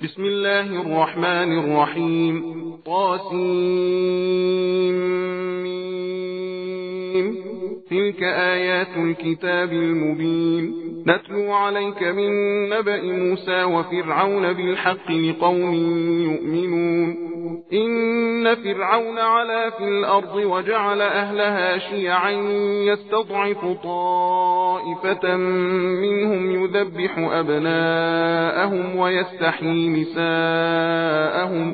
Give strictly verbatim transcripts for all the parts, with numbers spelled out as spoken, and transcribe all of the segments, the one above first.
بسم الله الرحمن الرحيم. طاسيم. تلك آيات الكتاب المبين. نتلو عليك من نبأ موسى وفرعون بالحق لقوم يؤمنون. إن فرعون علا في الأرض وجعل أهلها شيعا يستضعف طائفة منهم يذبح أبناءهم ويستحيي نساءهم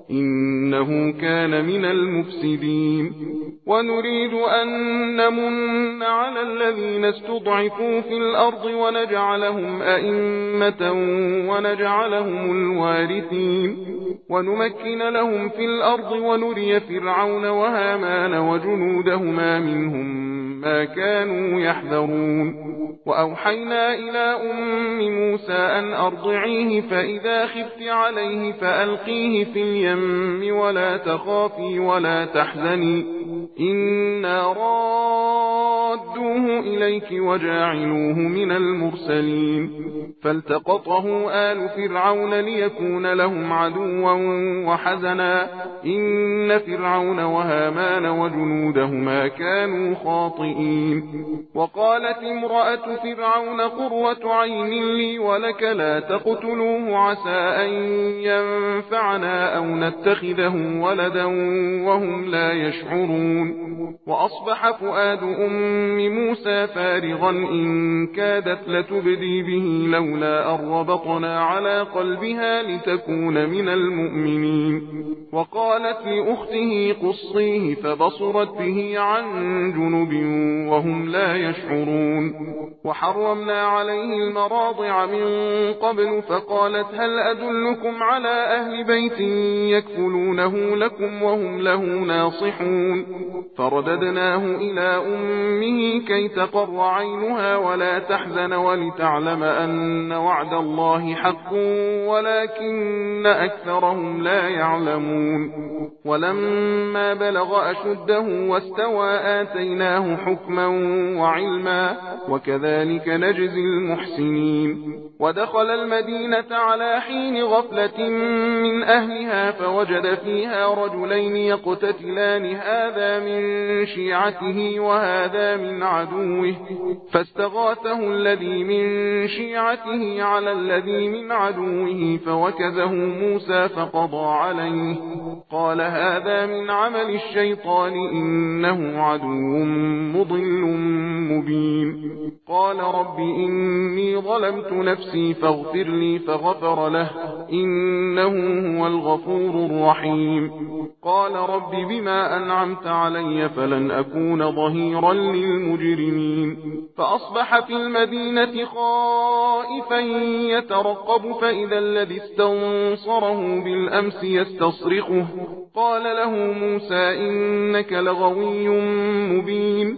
إنه كان من المفسدين. ونريد أن نمن على الذين استضعفوا في الأرض ونجعلهم أئمة ونجعلهم الوارثين ونمكن لهم في الأرض ونري فرعون وهامان وجنودهما منهم ما كانوا يحذرون. وأوحينا إلى أم موسى أن أرضعيه فإذا خفت عليه فألقيه في اليم ولا تخافي ولا تحزني إنا رادوه إليك وجاعلوه من المرسلين. فالتقطه آل فرعون ليكون لهم عدوا وحزنا إن فرعون وهامان وجنودهما كانوا خاطئين. وقالت امرأة فرعون قرة عين لي ولك لا تقتلوه عسى أن ينفعنا أو نتخذه ولدا وهم لا يشعرون. وأصبح فؤاد أم موسى فارغا إن كادت لتبدي به لولا أن ربطنا على قلبها لتكون من المؤمنين. وقالت لأخته قصيه فبصرت به عن جنب وهم لا يشعرون. وحرمنا عليه المراضع من قبل فقالت هل أدلكم على أهل بيت يكفلونه لكم وهم له ناصحون. فرددناه إلى أمه كي تقر عينها ولا تحزن ولتعلم أن وعد الله حق ولكن أكثرهم لا يعلمون. ولما بلغ أشده واستوى آتيناه حكما وعلما وكذلك نجزي المحسنين. ودخل المدينة على حين غفلة من أهلها فوجد فيها رجلين يقتتلان هذا من شيعته وهذا من عدوه فاستغاثه الذي من شيعته على الذي من عدوه فوكزه موسى فقضى عليه قال هذا من عمل الشيطان إنه عدو مضل مبين. قال رب إني ظلمت نفسي فاغفر لي فغفر له إنه هو الغفور الرحيم. قال رب بما أنعمت علي فلن أكون ظهيرا للمجرمين. فأصبح في المدينة خائفا يترقب فإذا الذي استنصره بالأمس يستصرخه قال له موسى إنك لغوي مبين.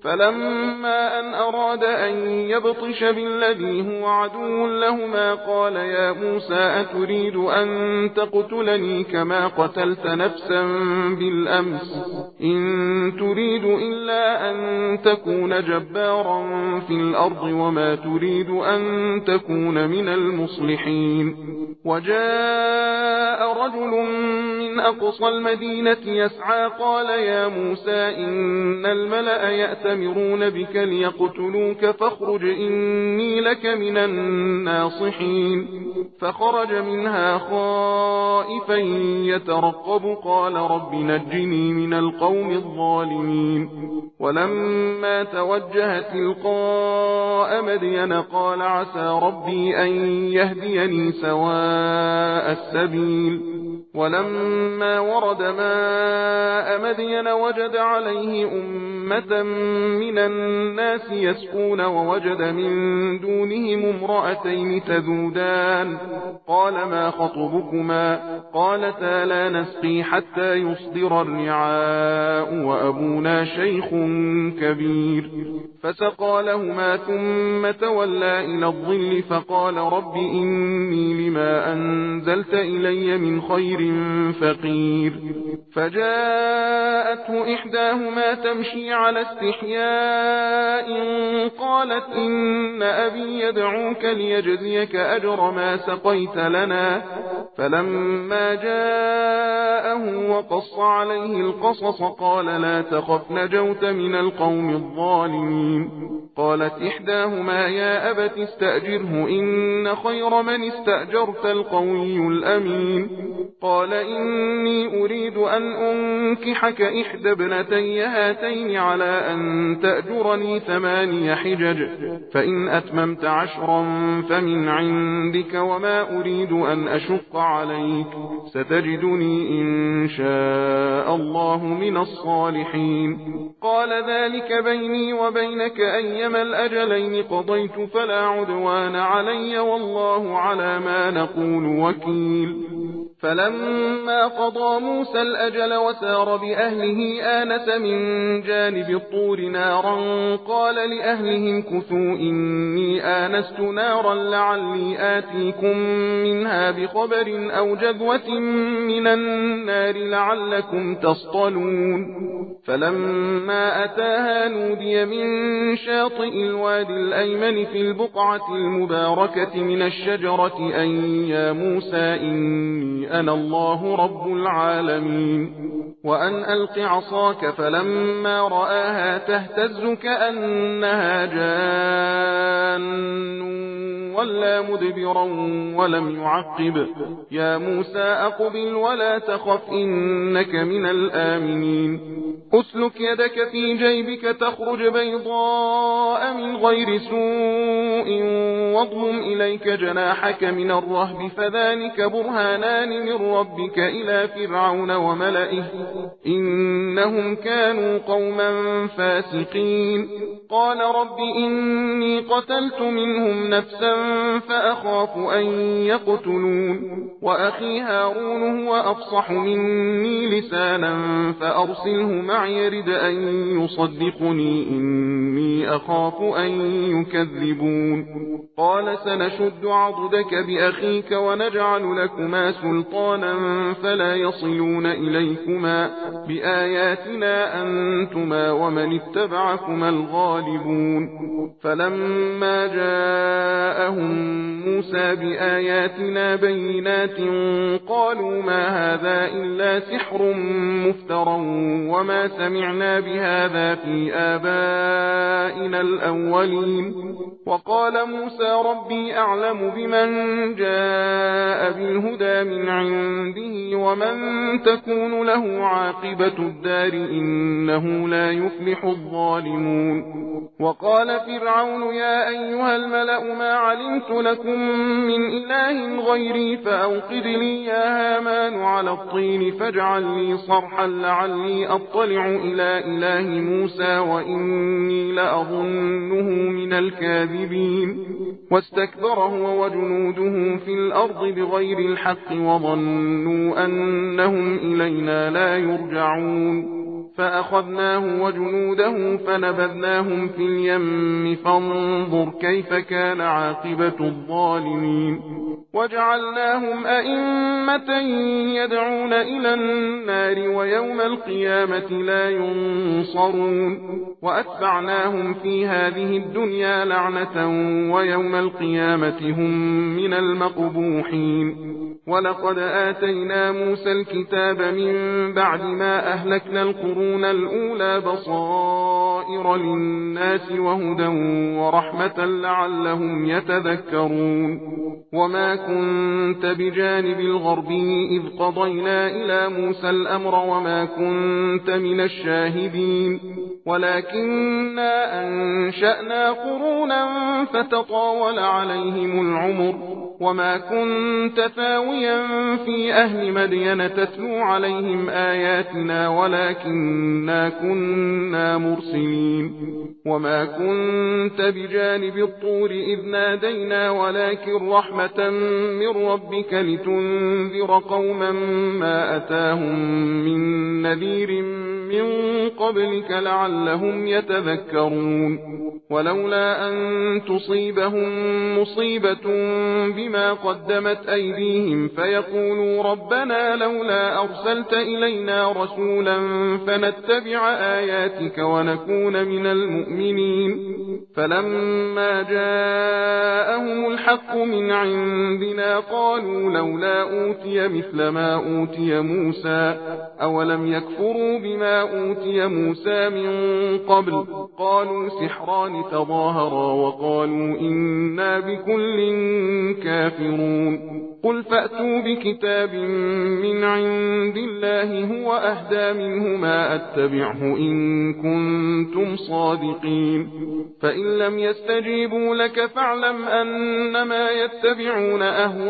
فلما أن أراد أن يبطش بالذي هو عدو لهما قال يا موسى أتريد أن تقتلني كما قتلت نفسا بالأمس إن تريد إلا أن تكون جبارا في الأرض وما تريد أن تكون من المصلحين. وجاء رجل من أقصى المدينة يسعى قال يا موسى إن الملأ يأتمرون بك ليقتلوك فاخرج إني لك من الناصحين. فخرج منها خائفا يترقب قال رب نجني من القوم الظالمين. ولما توجه تلقاء مدين قال عسى ربي أن يهديني سواء السبيل. ولما ورد ماء مدين وجد عليه أمة من الناس يسقون ووجد من دونهم امرأتين تذودان قال ما خطبكما قالتا لا نسقي حتى يصدر الرعاء وأبونا شيخ كبير. فسقى لهما ثم تولى إلى الظل فقال رب إني لما أنزلت إلي من خير فقير. فجاءته إحداهما تمشي على استحياء قالت إن أبي يدعوك ليجزيك أجر ما سقيت لنا. فلما جاءه وقص عليه القصص قال لا تخف نجوت من القوم الظالمين. قالت إحداهما يا أبت استأجره إن خير من استأجرت القوي الأمين. قال إني أريد أن أنكحك إحدى ابنتي هاتين على أن تأجرني ثماني حجج فإن أتممت عشرا فمن عندك وما أريد أن أشق عليك ستجدني إن شاء الله من الصالحين. قال ذلك بيني وبينك أيما الأجلين قضيت فلا عدوان علي والله على ما نقول وكيل. فلما قضى موسى الأجل وسار بأهله آنس من جانب الطور نارا قال لأهلهم كثوا إني آنست نارا لعلي آتيكم منها بخبر أو جذوة من النار لعلكم تصطلون. فلما أتاها نودي من شاطئ الوادي الأيمن في البقعة المباركة من الشجرة أن يا موسى إني أنا الله رب العالمين وأن ألق عصاك. فلما رآها تهتز كأنها جان ولا مدبرا ولم يعقب يا موسى أقبل ولا تخف إنك من الآمنين. أسلك يدك في جيبك تخرج بيضاء من غير سوء واضمم إليك جناحك من الرهب فذلك برهانان من ربك إلى فرعون وملئه إنهم كانوا قوما فاسقين. قال رب إني قتلت منهم نفسا فأخاف أن يقتلون وأخي هارون هو أفصح مني لسانا فأرسله معي يرد أن يصدقني إني أخاف أن يكذبون. قال سنشد عضدك بأخيك ونجعل لكما سلطانا فلا يصلون إليكما بآياتنا أنتما ومن اتبعكما الغالبون. فلما جاءهم موسى بآياتنا بينات قالوا ما هذا إلا سحر مفترى وما سمعنا بهذا في آبائنا الأولين. وقال موسى ربي أعلم بمن جاء بالهدى من عنده ومن تكون له عاقبة الدار إنه لا يفلح الظالمون. وقال فرعون يا أيها الملأ ما علمت لكم من إله غيري فأوقد لي يا هامان على الطين فاجعل لي صرحا لعلي أطلع إلى إله موسى وإني لأظنه من الكاذبين. واستكبر هو وجنوده في الأرض بغير الحق وظنوا أنهم إلينا لا يرجعون. فأخذناه وجنوده فنبذناهم في اليم فانظر كيف كان عاقبة الظالمين. وجعلناهم أئمة يدعون إلى النار ويوم القيامة لا ينصرون. وأتبعناهم في هذه الدنيا لعنة ويوم القيامة هم من المقبوحين. ولقد آتينا موسى الكتاب من بعد ما أهلكنا القرون الأولى بصائر للناس وهدى ورحمة لعلهم يتذكرون. وما كنت بجانب الغربي إذ قضينا إلى موسى الأمر وما كنت من الشاهدين ولكننا أنشأنا قرونا فتطاول عليهم العمر وما كنت ثاويا في أهل مدين تتلو عليهم آياتنا ولكننا كنا مرسلين. وما كنت بجانب الطور إذ نادينا ولكن رحمة من ربك لتنذر قوما ما أتاهم من نذير من قبلك لعلهم يتذكرون. ولولا أن تصيبهم مصيبة بما قدمت أيديهم فيقولوا ربنا لولا أرسلت إلينا رسولا فنتبع آياتك ونكون من المؤمنين فلما جاءهم الحق من عندنا قالوا لولا أوتي مثل ما أوتي موسى أولم يكفروا بما أوتي موسى من قبل قالوا سحران تظاهرا وقالوا إنا بكل كافرون قل فأتوا بكتاب من عند الله هو أهدى منهما أتبعه إن كنتم صادقين فإن لم يستجيبوا لك فاعلم أنما يتبعون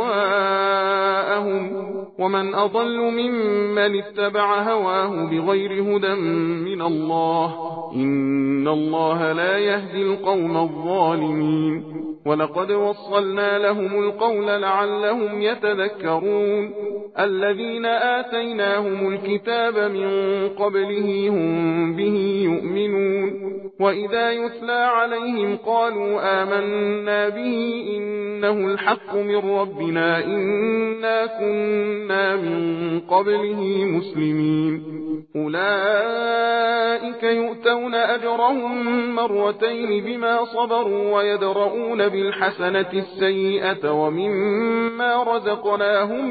أهواءهم ومن أضل ممن اتبع هواه بغير هدى من الله إن الله لا يهدي القوم الظالمين ولقد وصلنا لهم القول لعلهم يتذكرون الذين آتيناهم الكتاب من قبله هم به يؤمنون وإذا يتلى عليهم قالوا آمنا به إنه الحق من ربنا إنا كنا من قبله مسلمين أولئك يؤتون أجرهم مرتين بما صبروا ويدرؤون بالحسنة السيئة ومما رزقناهم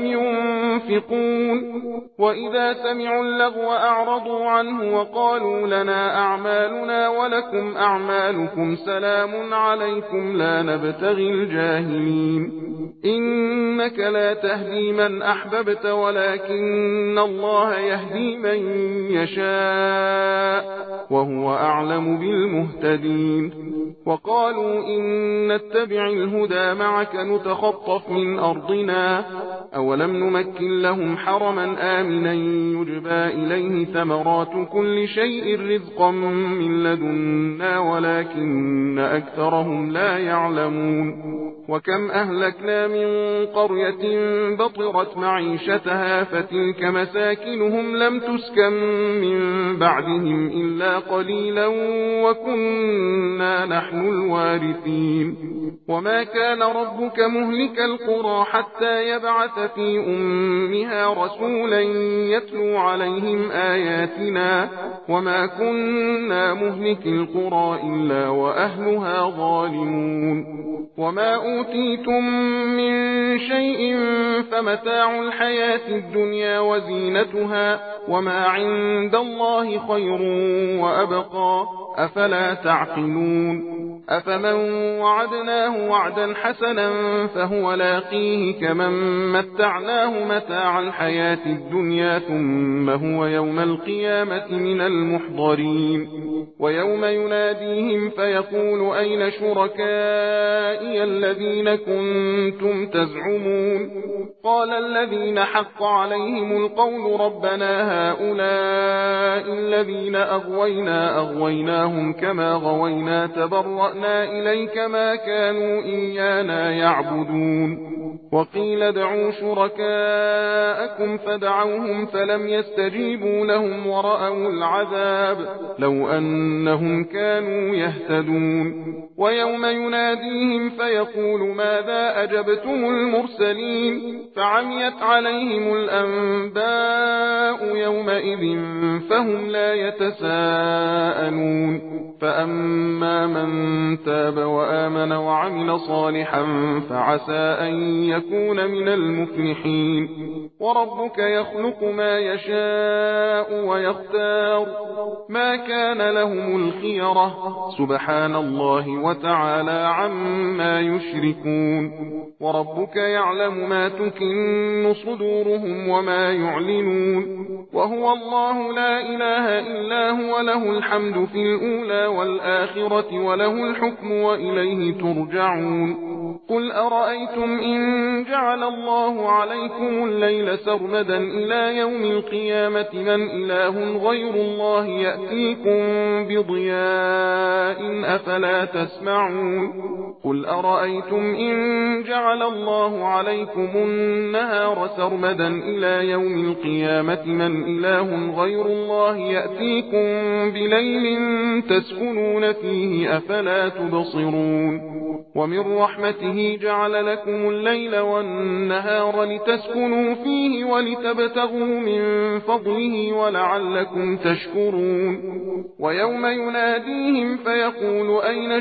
ينفقون وإذا سمعوا اللغو أعرضوا عنه وقالوا لنا أعمالنا ولكم أعمالكم سلام عليكم لا نبتغي الجاهلين إنك لا تهدي من أحببت ولكن الله يهدي من يشاء وهو أعلم بالمهتدين وقالوا إن نتبع الهدى معك نتخطف من أرضنا أولم نمكن لهم حرما آمنا يجبى إليه ثمرات كل شيء رزقا من لدنا ولكن أكثرهم لا يعلمون وكم أهلكنا من قرية بطرت معيشتها فتلك مساكنهم لم تسكن من بعدهم إلا قليلا وكنا نحن الوارثين وما كان ربك مهلك القرى حتى يبعث في أمها رسولا يتلو عليهم آياتنا وما كنا مهلك القرى إلا وأهلها ظالمون وما أوتيتم من شيء فمتاع الحياة الدنيا وزينتها وما عند الله خير وأبقى أفلا تعقلون أفمن وعدناه وعدا حسنا فهو لاقيه كمن متعناه متاع الحياة الدنيا ثم هو يوم القيامة من المحضرين ويوم يناديهم فيقول أين شركائي الذين كنتم تزعمون قال الذين حق عليهم القول ربنا هؤلاء الذين أغوينا أغويناهم كما غوينا تبرأنا إليك ما كانوا إيانا يعبدون وقيل ادعوا شركاءكم فدعوهم فلم يستجيبوا لهم ورأوا العذاب لو أنهم كانوا يهتدون ويوم يناديهم فيقول ماذا أجبتم المرسلين فعميت عليهم الأنباء يومئذ فهم لا يتساءلون فأما من تاب وآمن وعمل صالحا فعسى أن يكون من المفلحين وربك يخلق ما يشاء ويختار ما كان لهم الخيرة سبحان الله وتعالى عما يشركون وربك يعلم ما تكن صدورهم وما يعلنون وهو الله لا إله إلا هو له الحمد في الأولى والآخرة وله الحكم وإليه ترجعون قل أرأيتم إن جعل الله عليكم الليل سرمدا إلى يوم القيامة من إله غير الله يأتيكم بضياء أفلا تسمعون قل أرأيتم إن جعل الله عليكم النهار سرمدا إلى يوم القيامة من إله غير الله يأتيكم بليل تسكنون فيه أفلا تبصرون ومن رحمته فضله جعل لكم الليل والنهار لتسكنوا فيه ولتبتغوا من فضله ولعلكم تشكرون ويوم يناديهم فيقول أين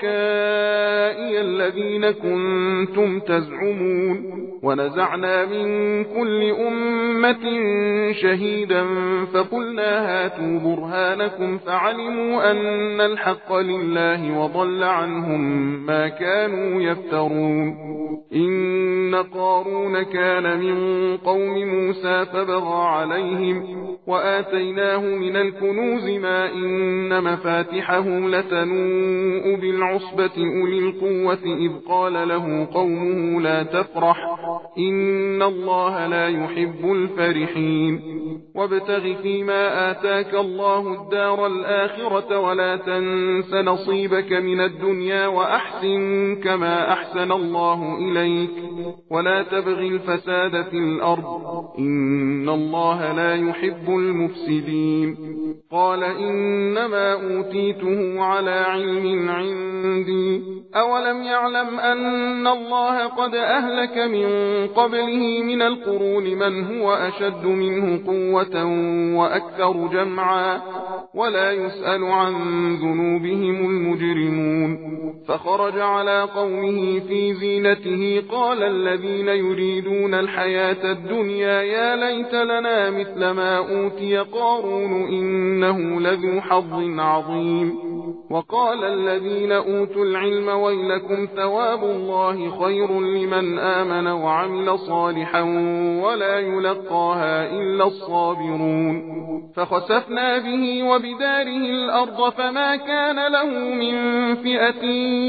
شركائي الذين كنتم تزعمون ونزعنا من كل أمة شهيدا فقلنا هاتوا برهانكم فعلموا أن الحق لله وضل عنهم ما كانوا يفترون إن قارون كان من قوم موسى فبغى عليهم وآتيناه من الكنوز ما إن مفاتحه لتنوء بالعصبة أولي القوة إذ قال له قومه لا تفرح إن الله لا يحب الفرحين وابتغ فيما آتاك الله الدار الآخرة ولا تنس نصيبك من الدنيا وأحسن كما أحسن الله إليك ولا تبغ الفساد في الأرض إن الله لا يحب المفسدين قال إنما أوتيته على علم عندي أولم يعلم أن الله قد أهلك من قبله من القرون من هو أشد منه قوة وأكثر جمعا ولا يسأل عن ذنوبهم المجرمون فخرج على قومه في زينته قال الذين يريدون الحياة الدنيا يا ليت لنا مثل ما أوتي قارون إنه لذو حظ عظيم وقال الذين أوتوا العلم ويلكم ثواب الله خير لمن آمن وعمل صالحا ولا يلقاها إلا الصابرون فخسفنا به وبداره الأرض فما كان له من فئة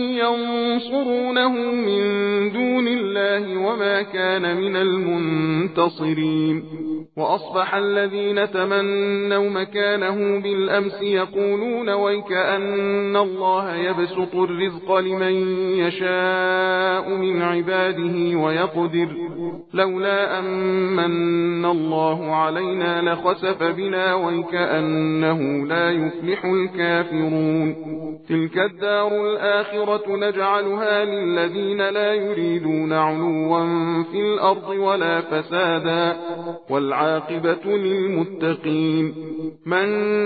ينصرونه من دون الله وما كان من المنتصرين وأصبح الذين تمنوا مكانه بالأمس يقولون ويكأن الله يبسط الرزق لمن يشاء من عباده ويقدر لولا أمن الله علينا لخسف بنا ويكأنه لا يفلح الكافرون تلك الدار الآخرة نجعلها للذين لا يريدون علوا في الأرض ولا فسادا والعاقبة للمتقين من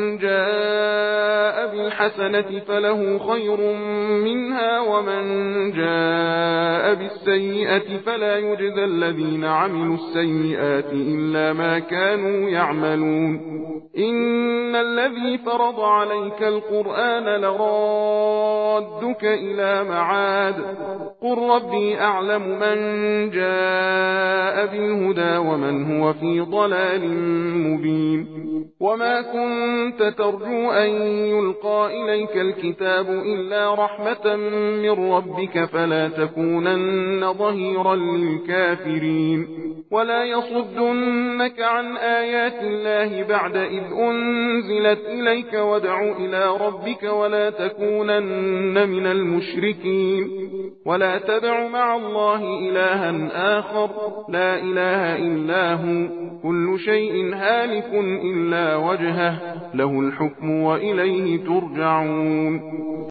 جاء بالحسنة فله خير منها ومن جاء بالسيئة فلا يجزى الذين عملوا السيئات إلا ما كانوا يعملون إن الذي فرض عليك القرآن لرادك إلى معاد قل ربي أعلم من جاء بالهدى ومن هو في ضلال مبين وما كنت ترجو أن يلقى إليك الكتاب إلا رحمة من ربك فلا تكونن ظهيرا للكافرين ولا يصدنك عن آيات الله بعد إذ أنزلت إليك وادع إلى ربك ولا تكونن من المشركين ولا تدع مع الله إلها آخر لا إله إلا هو كل شيء هالك إلا وجهه له الحكم وإليه ترجعون